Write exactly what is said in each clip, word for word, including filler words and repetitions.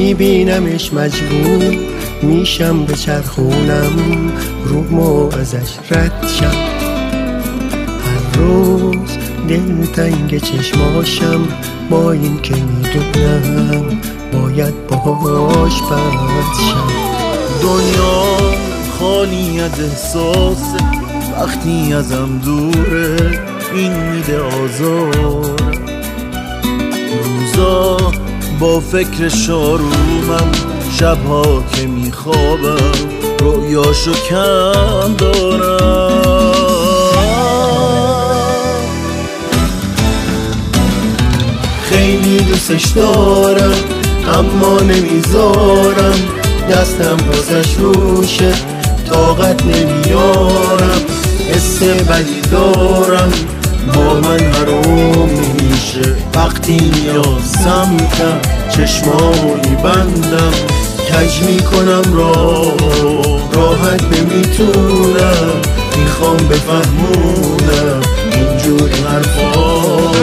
میبینمش مجبور میشم به چرخونم رومو ازش رد شم. هر روز دلتنگ چشماشم با این که میدونم باید باهاش بد شم. دنیا خالی از احساسه وقتی ازم دوره، این میده آزار. روزا با فکر شارومم، شبها که میخوابم رویاشو کم دارم. خیلی دوستش دارم اما نمیذارم دستم واسش روشه، طاقت نمیارم. حس بدی دارم با من حروم میشه، وقتی نیازم کم چشمامو میبندم، کج میکنم راه راحت نمیتونم، میخوام بفهمونم اینجور حرفا.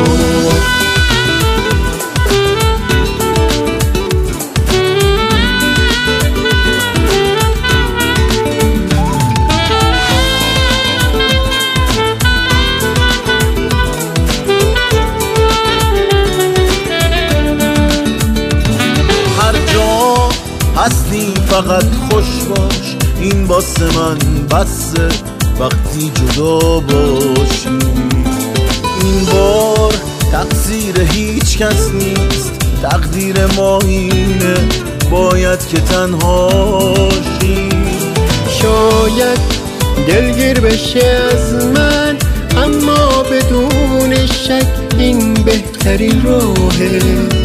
هستی فقط خوش باش، این واسه من بسه وقتی جدا باشی. این بار تقصیر هیچ کس نیست، تقدیر ما اینه باید که تنهاشی. شاید دلگیر بشه از من اما بدون شک این بهترین راهه.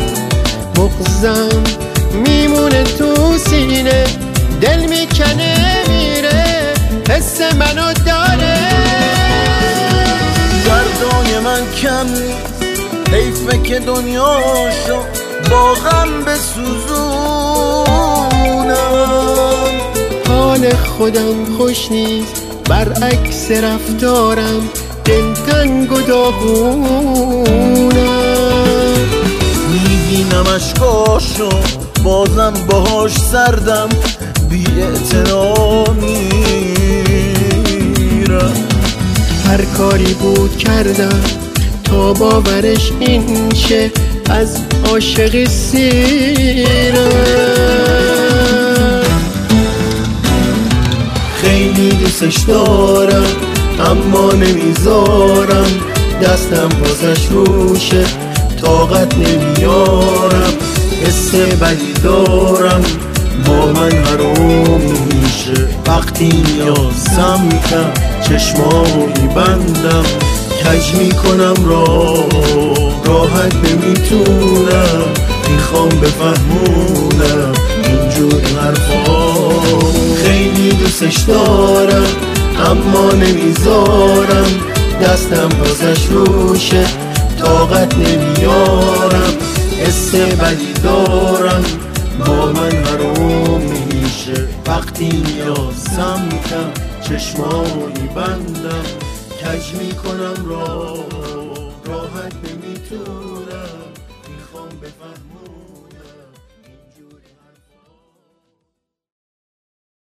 مغزم میمونه تو سینه، دل میکنه میره، حس منو داره. دردای من کم نیست، حیفه که دنیاشو با غم بسوزونم. حال خودم خوش نیست، برعکس رفتارم دلتنگ و داغونم. میبینم اشکاشو بازم باهاش سردم، بی اعتنا میرم. هر کاری بود کردم تا باورش این شه، از عاشقی سیرم. خیلی دوستش دارم اما نمیذارم دستم واسش روشه، طاقت نمیارم. حس بدی دارم با من حروم میشه، وقتی نیازم کم چشمامو میبندم، کج میکنم راه راحت نمیتونم، میخوام بفهمونم اینجور حرفا. خیلی دوستش دارم اما نمیذارم دستم واسش روشه، طاقت نمیارم. حس بدی دارم با من حروم میشه، وقتی نیازم کم چشمامو میبندم، کج میکنم راه